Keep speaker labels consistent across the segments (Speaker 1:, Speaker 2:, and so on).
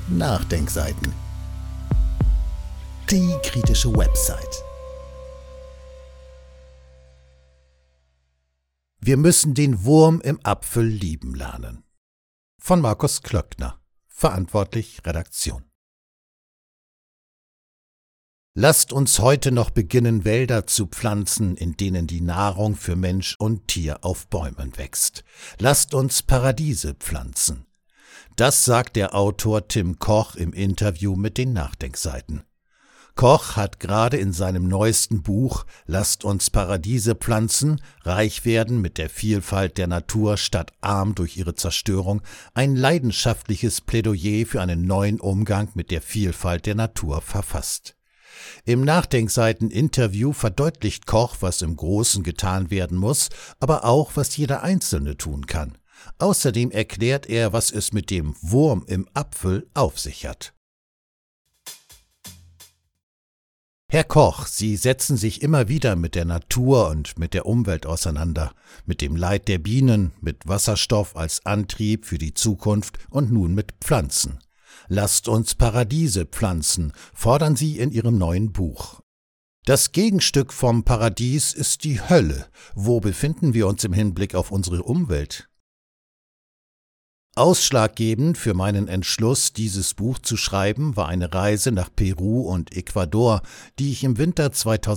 Speaker 1: Nachdenkseiten. Die kritische Website. Wir müssen den Wurm im Apfel lieben lernen. Von Markus Klöckner, verantwortlich Redaktion. Lasst uns heute noch beginnen, Wälder zu pflanzen, in denen die Nahrung für Mensch und Tier auf Bäumen wächst. Lasst uns Paradiese pflanzen. Das sagt der Autor Tim Koch im Interview mit den Nachdenkseiten. Koch hat gerade in seinem neuesten Buch »Lasst uns Paradiese pflanzen, reich werden mit der Vielfalt der Natur statt arm durch ihre Zerstörung« ein leidenschaftliches Plädoyer für einen neuen Umgang mit der Vielfalt der Natur verfasst. Im Nachdenkseiten-Interview verdeutlicht Koch, was im Großen getan werden muss, aber auch, was jeder Einzelne tun kann. Außerdem erklärt er, was es mit dem Wurm im Apfel auf sich hat. Herr Koch, Sie setzen sich immer wieder mit der Natur und mit der Umwelt auseinander, mit dem Leid der Bienen, mit Wasserstoff als Antrieb für die Zukunft und nun mit Pflanzen. Lasst uns Paradiese pflanzen, fordern Sie in Ihrem neuen Buch. Das Gegenstück vom Paradies ist die Hölle. Wo befinden wir uns im Hinblick auf unsere Umwelt? Ausschlaggebend für meinen Entschluss, dieses Buch zu schreiben, war eine Reise nach Peru und Ecuador, die ich im Winter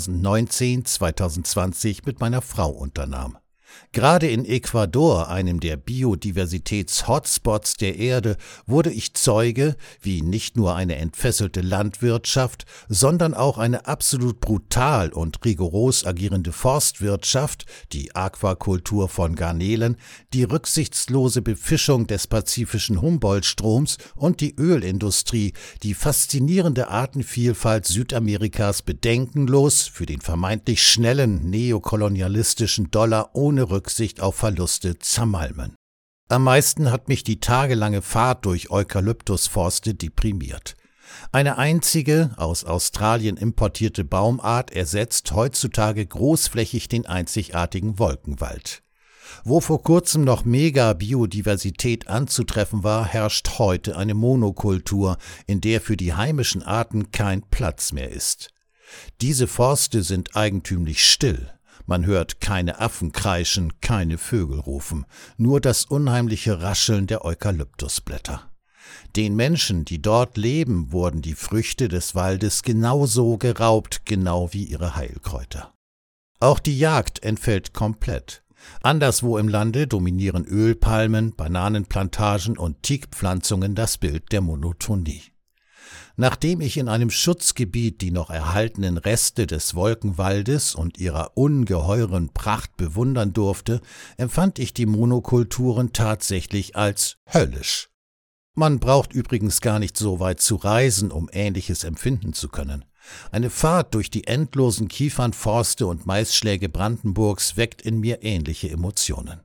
Speaker 1: 2019/2020 mit meiner Frau unternahm. Gerade in Ecuador, einem der Biodiversitäts-Hotspots der Erde, wurde ich Zeuge, wie nicht nur eine entfesselte Landwirtschaft, sondern auch eine absolut brutal und rigoros agierende Forstwirtschaft, die Aquakultur von Garnelen, die rücksichtslose Befischung des pazifischen Humboldt-Stroms und die Ölindustrie, die faszinierende Artenvielfalt Südamerikas bedenkenlos für den vermeintlich schnellen neokolonialistischen Dollar ohne Rücksicht auf Verluste zermalmen. Am meisten hat mich die tagelange Fahrt durch Eukalyptusforste deprimiert. Eine einzige, aus Australien importierte Baumart ersetzt heutzutage großflächig den einzigartigen Wolkenwald. Wo vor kurzem noch Mega-Biodiversität anzutreffen war, herrscht heute eine Monokultur, in der für die heimischen Arten kein Platz mehr ist. Diese Forste sind eigentümlich still. Man hört keine Affen kreischen, keine Vögel rufen, nur das unheimliche Rascheln der Eukalyptusblätter. Den Menschen, die dort leben, wurden die Früchte des Waldes genauso geraubt, genau wie ihre Heilkräuter. Auch die Jagd entfällt komplett. Anderswo im Lande dominieren Ölpalmen, Bananenplantagen und Teakpflanzungen das Bild der Monotonie. Nachdem ich in einem Schutzgebiet die noch erhaltenen Reste des Wolkenwaldes und ihrer ungeheuren Pracht bewundern durfte, empfand ich die Monokulturen tatsächlich als höllisch. Man braucht übrigens gar nicht so weit zu reisen, um Ähnliches empfinden zu können. Eine Fahrt durch die endlosen Kiefernforste und Maisschläge Brandenburgs weckt in mir ähnliche Emotionen.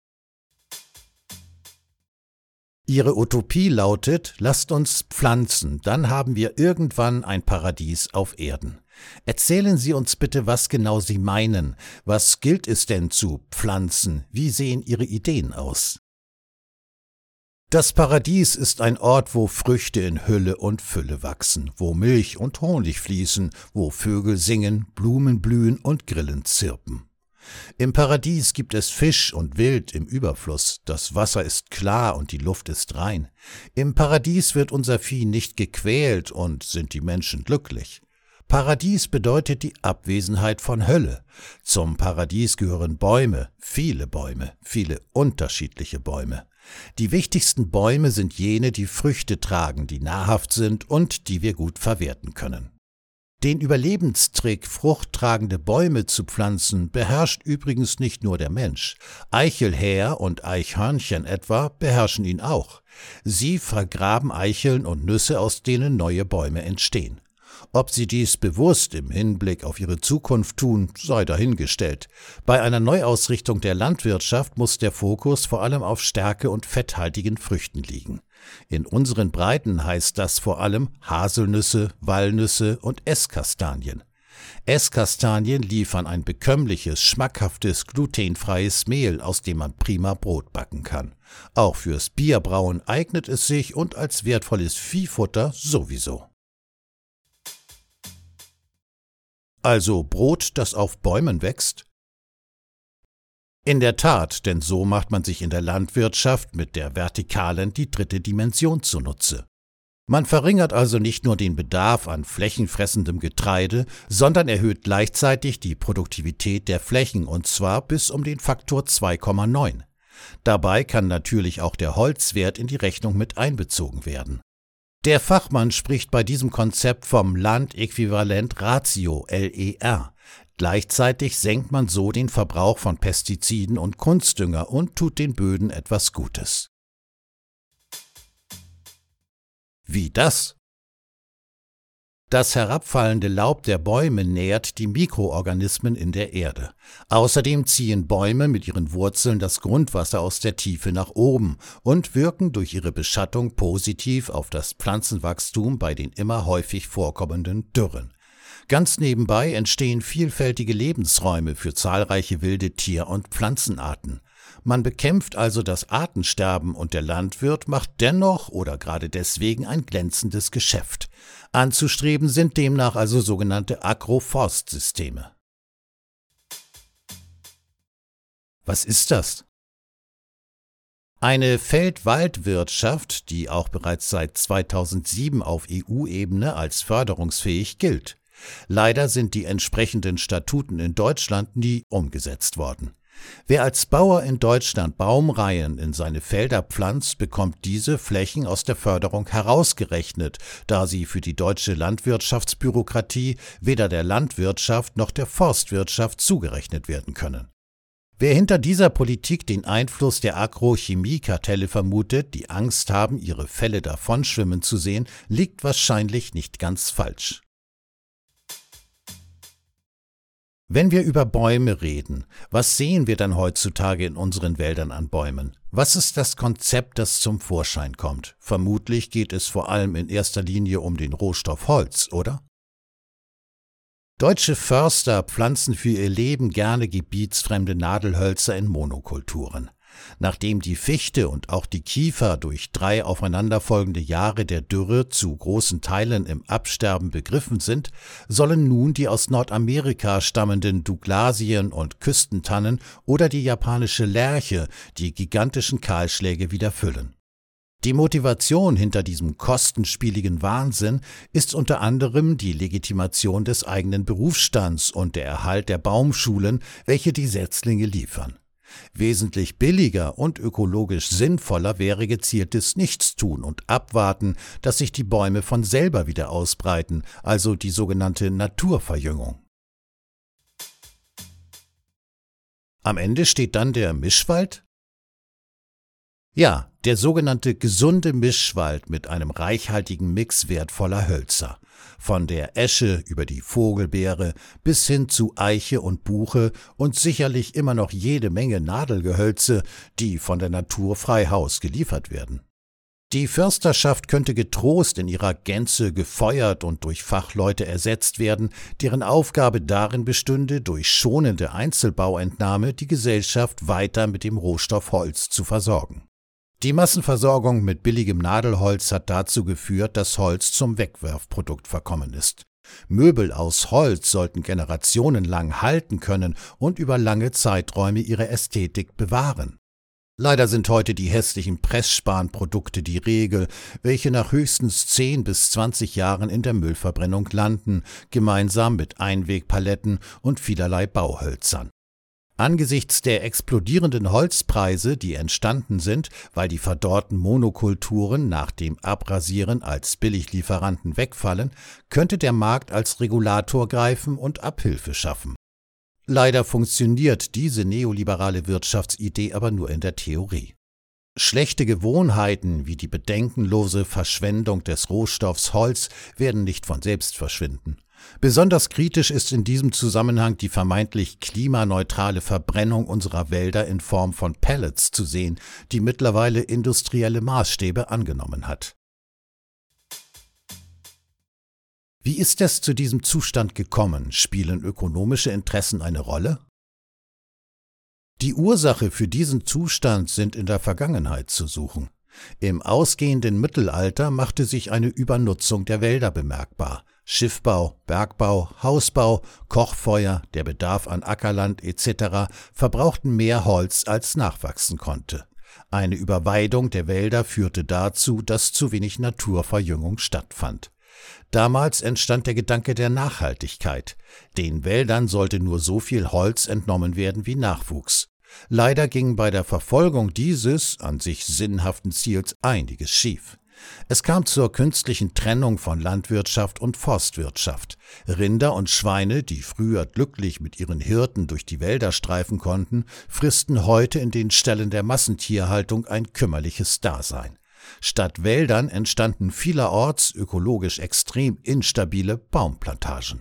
Speaker 1: Ihre Utopie lautet, lasst uns pflanzen, dann haben wir irgendwann ein Paradies auf Erden. Erzählen Sie uns bitte, was genau Sie meinen. Was gilt es denn zu pflanzen? Wie sehen Ihre Ideen aus? Das Paradies ist ein Ort, wo Früchte in Hülle und Fülle wachsen, wo Milch und Honig fließen, wo Vögel singen, Blumen blühen und Grillen zirpen. Im Paradies gibt es Fisch und Wild im Überfluss, das Wasser ist klar und die Luft ist rein. Im Paradies wird unser Vieh nicht gequält und sind die Menschen glücklich. Paradies bedeutet die Abwesenheit von Hölle. Zum Paradies gehören Bäume, viele unterschiedliche Bäume. Die wichtigsten Bäume sind jene, die Früchte tragen, die nahrhaft sind und die wir gut verwerten können. Den Überlebenstrick, fruchttragende Bäume zu pflanzen, beherrscht übrigens nicht nur der Mensch. Eichelhäher und Eichhörnchen etwa beherrschen ihn auch. Sie vergraben Eicheln und Nüsse, aus denen neue Bäume entstehen. Ob sie dies bewusst im Hinblick auf ihre Zukunft tun, sei dahingestellt. Bei einer Neuausrichtung der Landwirtschaft muss der Fokus vor allem auf stärke- und fetthaltigen Früchten liegen. In unseren Breiten heißt das vor allem Haselnüsse, Walnüsse und Esskastanien. Esskastanien liefern ein bekömmliches, schmackhaftes, glutenfreies Mehl, aus dem man prima Brot backen kann. Auch fürs Bierbrauen eignet es sich und als wertvolles Viehfutter sowieso. Also Brot, das auf Bäumen wächst? In der Tat, denn so macht man sich in der Landwirtschaft mit der Vertikalen die dritte Dimension zunutze. Man verringert also nicht nur den Bedarf an flächenfressendem Getreide, sondern erhöht gleichzeitig die Produktivität der Flächen, und zwar bis um den Faktor 2,9. Dabei kann natürlich auch der Holzwert in die Rechnung mit einbezogen werden. Der Fachmann spricht bei diesem Konzept vom Landäquivalent-Ratio, LER. Gleichzeitig senkt man so den Verbrauch von Pestiziden und Kunstdünger und tut den Böden etwas Gutes. Wie das? Das herabfallende Laub der Bäume nährt die Mikroorganismen in der Erde. Außerdem ziehen Bäume mit ihren Wurzeln das Grundwasser aus der Tiefe nach oben und wirken durch ihre Beschattung positiv auf das Pflanzenwachstum bei den immer häufig vorkommenden Dürren. Ganz nebenbei entstehen vielfältige Lebensräume für zahlreiche wilde Tier- und Pflanzenarten. Man bekämpft also das Artensterben und der Landwirt macht dennoch oder gerade deswegen ein glänzendes Geschäft. Anzustreben sind demnach also sogenannte Agroforstsysteme. Was ist das? Eine Feld-Wald-Wirtschaft, die auch bereits seit 2007 auf EU-Ebene als förderungsfähig gilt. Leider sind die entsprechenden Statuten in Deutschland nie umgesetzt worden. Wer als Bauer in Deutschland Baumreihen in seine Felder pflanzt, bekommt diese Flächen aus der Förderung herausgerechnet, da sie für die deutsche Landwirtschaftsbürokratie weder der Landwirtschaft noch der Forstwirtschaft zugerechnet werden können. Wer hinter dieser Politik den Einfluss der Agrochemiekartelle vermutet, die Angst haben, ihre Fälle davonschwimmen zu sehen, liegt wahrscheinlich nicht ganz falsch. Wenn wir über Bäume reden, was sehen wir dann heutzutage in unseren Wäldern an Bäumen? Was ist das Konzept, das zum Vorschein kommt? Vermutlich geht es vor allem in erster Linie um den Rohstoff Holz, oder? Deutsche Förster pflanzen für ihr Leben gerne gebietsfremde Nadelhölzer in Monokulturen. Nachdem die Fichte und auch die Kiefer durch 3 aufeinanderfolgende Jahre der Dürre zu großen Teilen im Absterben begriffen sind, sollen nun die aus Nordamerika stammenden Douglasien und Küstentannen oder die japanische Lärche die gigantischen Kahlschläge wieder füllen. Die Motivation hinter diesem kostenspieligen Wahnsinn ist unter anderem die Legitimation des eigenen Berufsstands und der Erhalt der Baumschulen, welche die Setzlinge liefern. Wesentlich billiger und ökologisch sinnvoller wäre gezieltes Nichtstun und Abwarten, dass sich die Bäume von selber wieder ausbreiten, also die sogenannte Naturverjüngung. Am Ende steht dann der Mischwald? Ja, der sogenannte gesunde Mischwald mit einem reichhaltigen Mix wertvoller Hölzer. Von der Esche über die Vogelbeere bis hin zu Eiche und Buche und sicherlich immer noch jede Menge Nadelgehölze, die von der Natur frei Haus geliefert werden. Die Försterschaft könnte getrost in ihrer Gänze gefeuert und durch Fachleute ersetzt werden, deren Aufgabe darin bestünde, durch schonende Einzelbauentnahme die Gesellschaft weiter mit dem Rohstoff Holz zu versorgen. Die Massenversorgung mit billigem Nadelholz hat dazu geführt, dass Holz zum Wegwerfprodukt verkommen ist. Möbel aus Holz sollten generationenlang halten können und über lange Zeiträume ihre Ästhetik bewahren. Leider sind heute die hässlichen Pressspanprodukte die Regel, welche nach höchstens 10 bis 20 Jahren in der Müllverbrennung landen, gemeinsam mit Einwegpaletten und vielerlei Bauhölzern. Angesichts der explodierenden Holzpreise, die entstanden sind, weil die verdorrten Monokulturen nach dem Abrasieren als Billiglieferanten wegfallen, könnte der Markt als Regulator greifen und Abhilfe schaffen. Leider funktioniert diese neoliberale Wirtschaftsidee aber nur in der Theorie. Schlechte Gewohnheiten wie die bedenkenlose Verschwendung des Rohstoffs Holz werden nicht von selbst verschwinden. Besonders kritisch ist in diesem Zusammenhang die vermeintlich klimaneutrale Verbrennung unserer Wälder in Form von Pellets zu sehen, die mittlerweile industrielle Maßstäbe angenommen hat. Wie ist es zu diesem Zustand gekommen? Spielen ökonomische Interessen eine Rolle? Die Ursache für diesen Zustand sind in der Vergangenheit zu suchen. Im ausgehenden Mittelalter machte sich eine Übernutzung der Wälder bemerkbar. Schiffbau, Bergbau, Hausbau, Kochfeuer, der Bedarf an Ackerland etc. verbrauchten mehr Holz, als nachwachsen konnte. Eine Überweidung der Wälder führte dazu, dass zu wenig Naturverjüngung stattfand. Damals entstand der Gedanke der Nachhaltigkeit. Den Wäldern sollte nur so viel Holz entnommen werden wie Nachwuchs. Leider ging bei der Verfolgung dieses an sich sinnhaften Ziels einiges schief. Es kam zur künstlichen Trennung von Landwirtschaft und Forstwirtschaft. Rinder und Schweine, die früher glücklich mit ihren Hirten durch die Wälder streifen konnten, fristen heute in den Ställen der Massentierhaltung ein kümmerliches Dasein. Statt Wäldern entstanden vielerorts ökologisch extrem instabile Baumplantagen.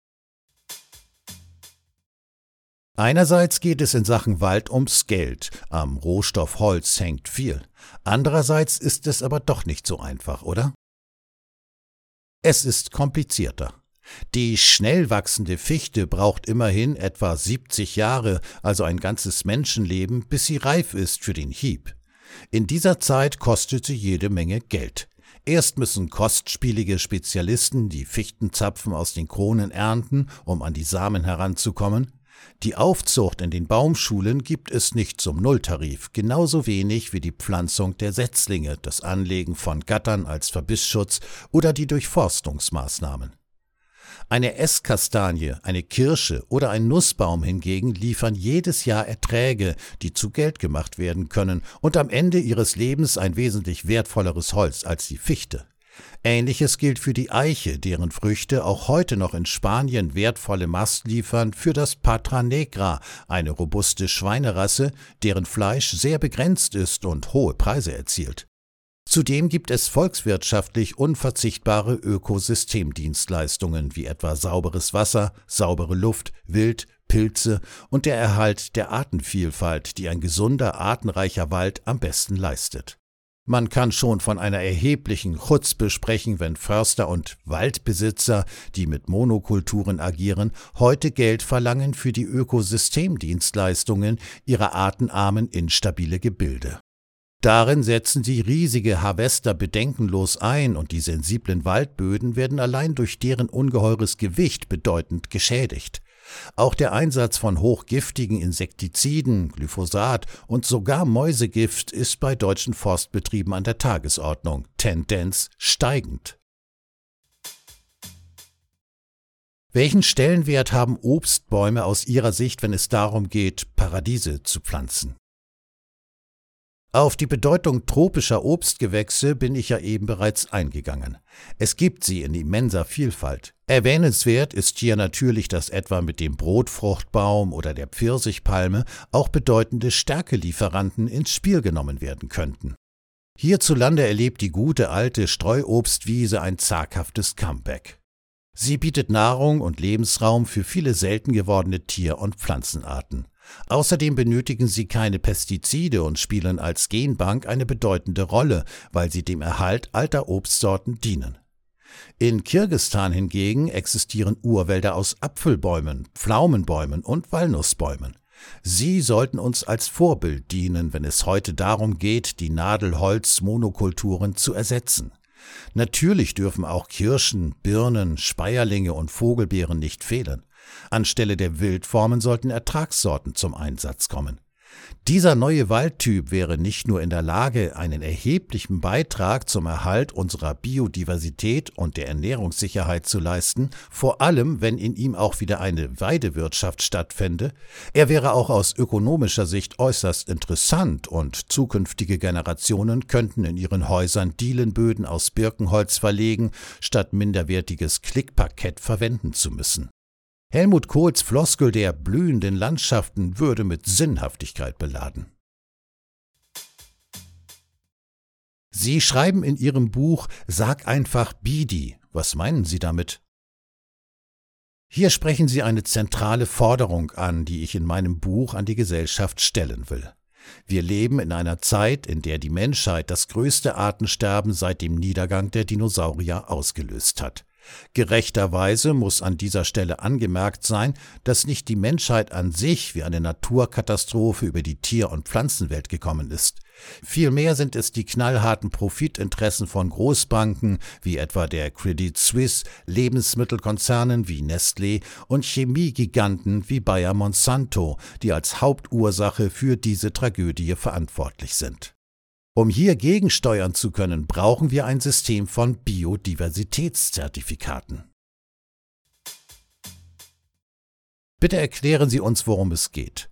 Speaker 1: Einerseits geht es in Sachen Wald ums Geld, am Rohstoff Holz hängt viel. Andererseits ist es aber doch nicht so einfach, oder? Es ist komplizierter. Die schnell wachsende Fichte braucht immerhin etwa 70 Jahre, also ein ganzes Menschenleben, bis sie reif ist für den Hieb. In dieser Zeit kostet sie jede Menge Geld. Erst müssen kostspielige Spezialisten die Fichtenzapfen aus den Kronen ernten, um an die Samen heranzukommen. Die Aufzucht in den Baumschulen gibt es nicht zum Nulltarif, genauso wenig wie die Pflanzung der Setzlinge, das Anlegen von Gattern als Verbissschutz oder die Durchforstungsmaßnahmen. Eine Esskastanie, eine Kirsche oder ein Nussbaum hingegen liefern jedes Jahr Erträge, die zu Geld gemacht werden können und am Ende ihres Lebens ein wesentlich wertvolleres Holz als die Fichte. Ähnliches gilt für die Eiche, deren Früchte auch heute noch in Spanien wertvolle Mast liefern für das Patra Negra, eine robuste Schweinerasse, deren Fleisch sehr begrenzt ist und hohe Preise erzielt. Zudem gibt es volkswirtschaftlich unverzichtbare Ökosystemdienstleistungen wie etwa sauberes Wasser, saubere Luft, Wild, Pilze und der Erhalt der Artenvielfalt, die ein gesunder, artenreicher Wald am besten leistet. Man kann schon von einer erheblichen Chutzpe sprechen, wenn Förster und Waldbesitzer, die mit Monokulturen agieren, heute Geld verlangen für die Ökosystemdienstleistungen ihrer artenarmen, instabile Gebilde. Darin setzen sie riesige Harvester bedenkenlos ein und die sensiblen Waldböden werden allein durch deren ungeheures Gewicht bedeutend geschädigt. Auch der Einsatz von hochgiftigen Insektiziden, Glyphosat und sogar Mäusegift ist bei deutschen Forstbetrieben an der Tagesordnung, Tendenz steigend. Welchen Stellenwert haben Obstbäume aus Ihrer Sicht, wenn es darum geht, Paradiese zu pflanzen? Auf die Bedeutung tropischer Obstgewächse bin ich ja eben bereits eingegangen. Es gibt sie in immenser Vielfalt. Erwähnenswert ist hier natürlich, dass etwa mit dem Brotfruchtbaum oder der Pfirsichpalme auch bedeutende Stärkelieferanten ins Spiel genommen werden könnten. Hierzulande erlebt die gute alte Streuobstwiese ein zaghaftes Comeback. Sie bietet Nahrung und Lebensraum für viele selten gewordene Tier- und Pflanzenarten. Außerdem benötigen sie keine Pestizide und spielen als Genbank eine bedeutende Rolle, weil sie dem Erhalt alter Obstsorten dienen. In Kirgisistan hingegen existieren Urwälder aus Apfelbäumen, Pflaumenbäumen und Walnussbäumen. Sie sollten uns als Vorbild dienen, wenn es heute darum geht, die Nadelholz-Monokulturen zu ersetzen. Natürlich dürfen auch Kirschen, Birnen, Speierlinge und Vogelbeeren nicht fehlen. Anstelle der Wildformen sollten Ertragssorten zum Einsatz kommen. Dieser neue Waldtyp wäre nicht nur in der Lage, einen erheblichen Beitrag zum Erhalt unserer Biodiversität und der Ernährungssicherheit zu leisten, vor allem wenn in ihm auch wieder eine Weidewirtschaft stattfände, er wäre auch aus ökonomischer Sicht äußerst interessant und zukünftige Generationen könnten in ihren Häusern Dielenböden aus Birkenholz verlegen, statt minderwertiges Klickparkett verwenden zu müssen. Helmut Kohls Floskel der blühenden Landschaften würde mit Sinnhaftigkeit beladen. Sie schreiben in Ihrem Buch »Sag einfach Bidi«. Was meinen Sie damit? Hier sprechen Sie eine zentrale Forderung an, die ich in meinem Buch an die Gesellschaft stellen will. Wir leben in einer Zeit, in der die Menschheit das größte Artensterben seit dem Niedergang der Dinosaurier ausgelöst hat. Gerechterweise muss an dieser Stelle angemerkt sein, dass nicht die Menschheit an sich wie eine Naturkatastrophe über die Tier- und Pflanzenwelt gekommen ist. Vielmehr sind es die knallharten Profitinteressen von Großbanken wie etwa der Credit Suisse, Lebensmittelkonzernen wie Nestlé und Chemiegiganten wie Bayer Monsanto, die als Hauptursache für diese Tragödie verantwortlich sind. Um hier gegensteuern zu können, brauchen wir ein System von Biodiversitätszertifikaten. Bitte erklären Sie uns, worum es geht.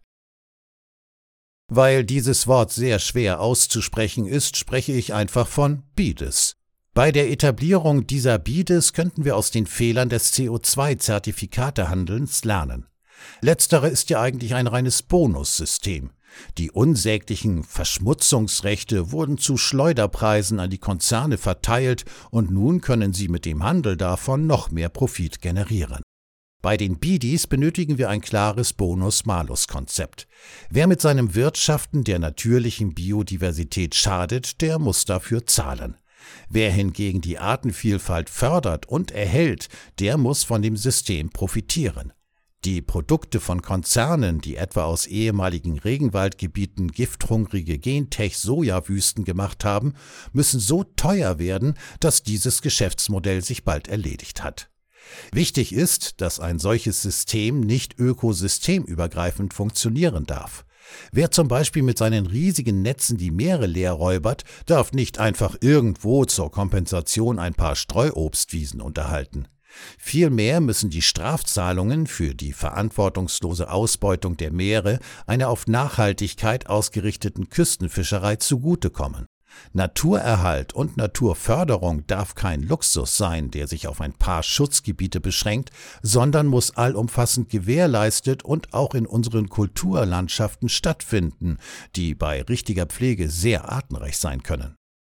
Speaker 1: Weil dieses Wort sehr schwer auszusprechen ist, spreche ich einfach von BIDES. Bei der Etablierung dieser BIDES könnten wir aus den Fehlern des CO2-Zertifikatehandelns lernen. Letztere ist ja eigentlich ein reines Bonussystem. Die unsäglichen Verschmutzungsrechte wurden zu Schleuderpreisen an die Konzerne verteilt und nun können sie mit dem Handel davon noch mehr Profit generieren. Bei den BIDIs benötigen wir ein klares Bonus-Malus-Konzept. Wer mit seinem Wirtschaften der natürlichen Biodiversität schadet, der muss dafür zahlen. Wer hingegen die Artenvielfalt fördert und erhält, der muss von dem System profitieren. Die Produkte von Konzernen, die etwa aus ehemaligen Regenwaldgebieten gifthungrige Gentech-Sojawüsten gemacht haben, müssen so teuer werden, dass dieses Geschäftsmodell sich bald erledigt hat. Wichtig ist, dass ein solches System nicht ökosystemübergreifend funktionieren darf. Wer zum Beispiel mit seinen riesigen Netzen die Meere leer räubert, darf nicht einfach irgendwo zur Kompensation ein paar Streuobstwiesen unterhalten. Vielmehr müssen die Strafzahlungen für die verantwortungslose Ausbeutung der Meere einer auf Nachhaltigkeit ausgerichteten Küstenfischerei zugutekommen. Naturerhalt und Naturförderung darf kein Luxus sein, der sich auf ein paar Schutzgebiete beschränkt, sondern muss allumfassend gewährleistet und auch in unseren Kulturlandschaften stattfinden, die bei richtiger Pflege sehr artenreich sein können.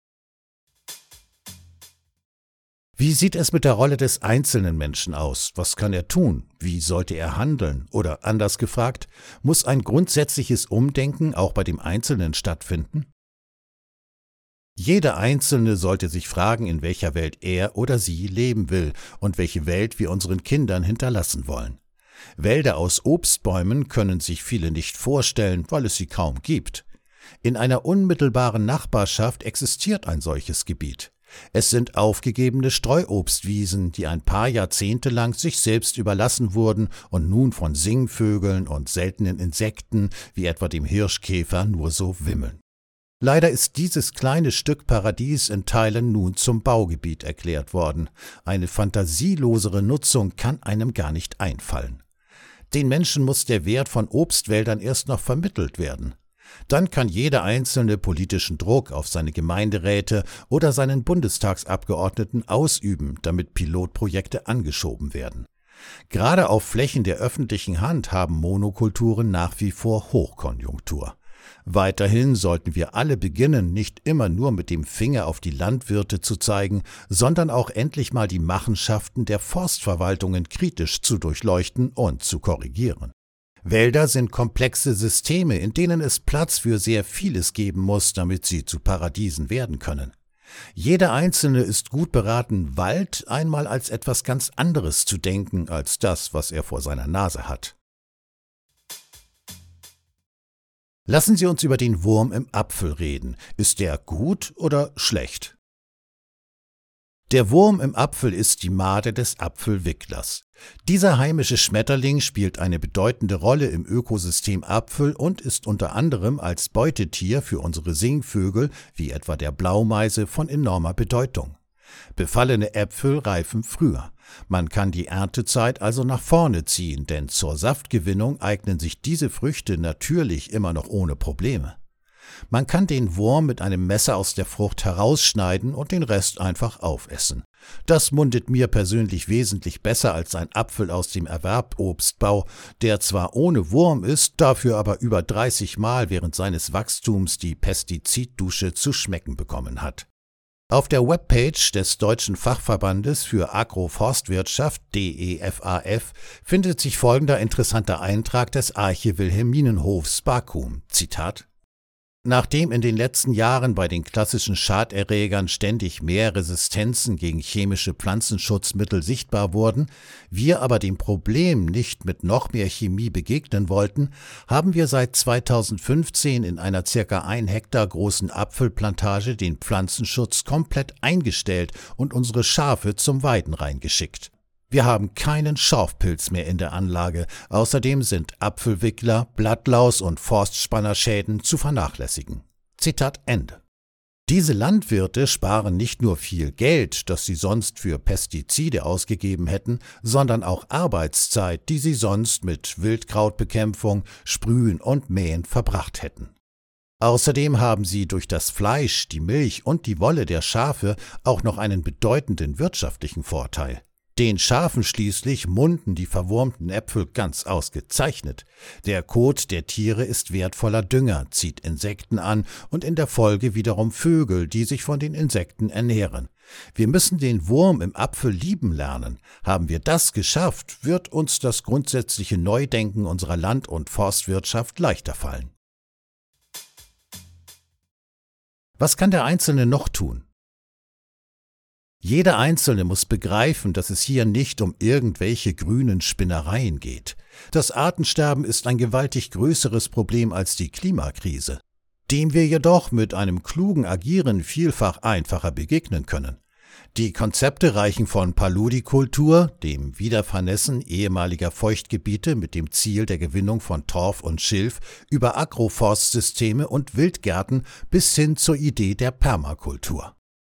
Speaker 1: Wie sieht es mit der Rolle des einzelnen Menschen aus? Was kann er tun? Wie sollte er handeln? Oder anders gefragt, muss ein grundsätzliches Umdenken auch bei dem Einzelnen stattfinden? Jeder Einzelne sollte sich fragen, in welcher Welt er oder sie leben will und welche Welt wir unseren Kindern hinterlassen wollen. Wälder aus Obstbäumen können sich viele nicht vorstellen, weil es sie kaum gibt. In einer unmittelbaren Nachbarschaft existiert ein solches Gebiet. Es sind aufgegebene Streuobstwiesen, die ein paar Jahrzehnte lang sich selbst überlassen wurden und nun von Singvögeln und seltenen Insekten wie etwa dem Hirschkäfer nur so wimmeln. Leider ist dieses kleine Stück Paradies in Teilen nun zum Baugebiet erklärt worden. Eine fantasielosere Nutzung kann einem gar nicht einfallen. Den Menschen muss der Wert von Obstwäldern erst noch vermittelt werden. Dann kann jeder Einzelne politischen Druck auf seine Gemeinderäte oder seinen Bundestagsabgeordneten ausüben, damit Pilotprojekte angeschoben werden. Gerade auf Flächen der öffentlichen Hand haben Monokulturen nach wie vor Hochkonjunktur. Weiterhin sollten wir alle beginnen, nicht immer nur mit dem Finger auf die Landwirte zu zeigen, sondern auch endlich mal die Machenschaften der Forstverwaltungen kritisch zu durchleuchten und zu korrigieren. Wälder sind komplexe Systeme, in denen es Platz für sehr vieles geben muss, damit sie zu Paradiesen werden können. Jeder Einzelne ist gut beraten, Wald einmal als etwas ganz anderes zu denken, als das, was er vor seiner Nase hat. Lassen Sie uns über den Wurm im Apfel reden. Ist der gut oder schlecht? Der Wurm im Apfel ist die Made des Apfelwicklers. Dieser heimische Schmetterling spielt eine bedeutende Rolle im Ökosystem Apfel und ist unter anderem als Beutetier für unsere Singvögel, wie etwa der Blaumeise, von enormer Bedeutung. Befallene Äpfel reifen früher. Man kann die Erntezeit also nach vorne ziehen, denn zur Saftgewinnung eignen sich diese Früchte natürlich immer noch ohne Probleme. Man kann den Wurm mit einem Messer aus der Frucht herausschneiden und den Rest einfach aufessen. Das mundet mir persönlich wesentlich besser als ein Apfel aus dem Erwerbobstbau, der zwar ohne Wurm ist, dafür aber über 30 Mal während seines Wachstums die Pestiziddusche zu schmecken bekommen hat. Auf der Webpage des Deutschen Fachverbandes für Agroforstwirtschaft DEFAF findet sich folgender interessanter Eintrag des Arche-Wilhelminenhofs Bakum. Zitat: Nachdem in den letzten Jahren bei den klassischen Schaderregern ständig mehr Resistenzen gegen chemische Pflanzenschutzmittel sichtbar wurden, wir aber dem Problem nicht mit noch mehr Chemie begegnen wollten, haben wir seit 2015 in einer ca. 1 Hektar großen Apfelplantage den Pflanzenschutz komplett eingestellt und unsere Schafe zum Weiden reingeschickt. Wir haben keinen Schorfpilz mehr in der Anlage, außerdem sind Apfelwickler, Blattlaus- und Forstspannerschäden zu vernachlässigen. Zitat Ende. Diese Landwirte sparen nicht nur viel Geld, das sie sonst für Pestizide ausgegeben hätten, sondern auch Arbeitszeit, die sie sonst mit Wildkrautbekämpfung, Sprühen und Mähen verbracht hätten. Außerdem haben sie durch das Fleisch, die Milch und die Wolle der Schafe auch noch einen bedeutenden wirtschaftlichen Vorteil. Den Schafen schließlich munden die verwurmten Äpfel ganz ausgezeichnet. Der Kot der Tiere ist wertvoller Dünger, zieht Insekten an und in der Folge wiederum Vögel, die sich von den Insekten ernähren. Wir müssen den Wurm im Apfel lieben lernen. Haben wir das geschafft, wird uns das grundsätzliche Neudenken unserer Land- und Forstwirtschaft leichter fallen. Was kann der Einzelne noch tun? Jeder Einzelne muss begreifen, dass es hier nicht um irgendwelche grünen Spinnereien geht. Das Artensterben ist ein gewaltig größeres Problem als die Klimakrise, dem wir jedoch mit einem klugen Agieren vielfach einfacher begegnen können. Die Konzepte reichen von Paludikultur, dem Wiedervernässen ehemaliger Feuchtgebiete mit dem Ziel der Gewinnung von Torf und Schilf, über Agroforstsysteme und Wildgärten bis hin zur Idee der Permakultur.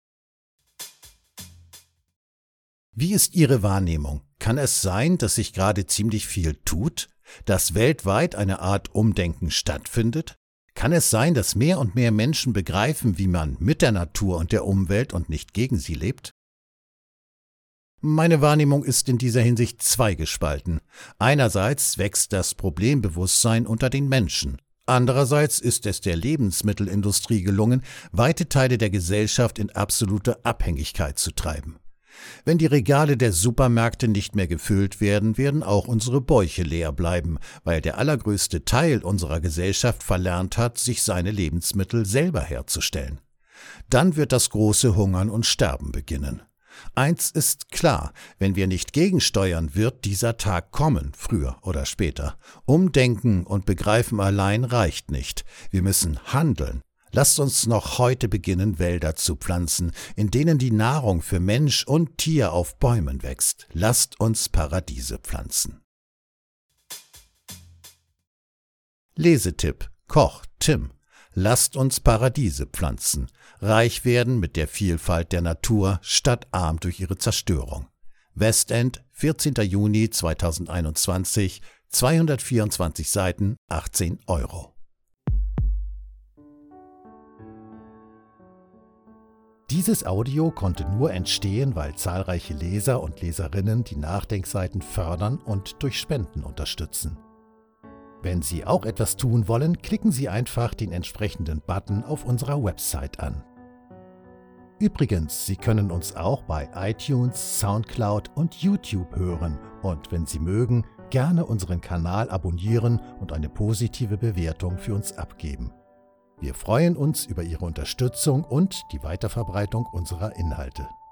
Speaker 1: Wie ist Ihre Wahrnehmung? Kann es sein, dass sich gerade ziemlich viel tut? Dass weltweit eine Art Umdenken stattfindet? Kann es sein, dass mehr und mehr Menschen begreifen, wie man mit der Natur und der Umwelt und nicht gegen sie lebt? Meine Wahrnehmung ist in dieser Hinsicht zweigespalten. Einerseits wächst das Problembewusstsein unter den Menschen. Andererseits ist es der Lebensmittelindustrie gelungen, weite Teile der Gesellschaft in absolute Abhängigkeit zu treiben. Wenn die Regale der Supermärkte nicht mehr gefüllt werden, werden auch unsere Bäuche leer bleiben, weil der allergrößte Teil unserer Gesellschaft verlernt hat, sich seine Lebensmittel selber herzustellen. Dann wird das große Hungern und Sterben beginnen. Eins ist klar, wenn wir nicht gegensteuern, wird dieser Tag kommen, früher oder später. Umdenken und Begreifen allein reicht nicht. Wir müssen handeln. Lasst uns noch heute beginnen, Wälder zu pflanzen, in denen die Nahrung für Mensch und Tier auf Bäumen wächst. Lasst uns Paradiese pflanzen. Lesetipp: Koch Tim. Lasst uns Paradiese pflanzen. Reich werden mit der Vielfalt der Natur, statt arm durch ihre Zerstörung. Westend, 14. Juni 2021, 224 Seiten, 18 €. Dieses Audio konnte nur entstehen, weil zahlreiche Leser und Leserinnen die Nachdenkseiten fördern und durch Spenden unterstützen. Wenn Sie auch etwas tun wollen, klicken Sie einfach den entsprechenden Button auf unserer Website an. Übrigens, Sie können uns auch bei iTunes, Soundcloud und YouTube hören und wenn Sie mögen, gerne unseren Kanal abonnieren und eine positive Bewertung für uns abgeben. Wir freuen uns über Ihre Unterstützung und die Weiterverbreitung unserer Inhalte.